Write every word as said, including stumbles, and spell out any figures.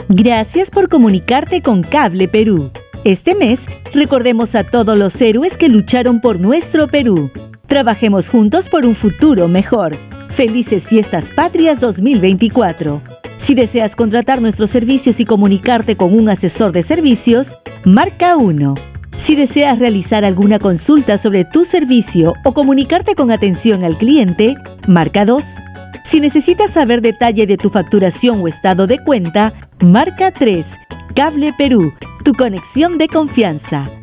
Gracias por comunicarte con Cable Perú. Este mes, recordemos a todos los héroes que lucharon por nuestro Perú. Trabajemos juntos por un futuro mejor. Felices Fiestas Patrias dos mil veinticuatro. Si deseas contratar nuestros servicios y comunicarte con un asesor de servicios, marca uno. Si deseas realizar alguna consulta sobre tu servicio o comunicarte con atención al cliente, marca dos. Si necesitas saber detalle de tu facturación o estado de cuenta, marca tres. Cable Perú, tu conexión de confianza.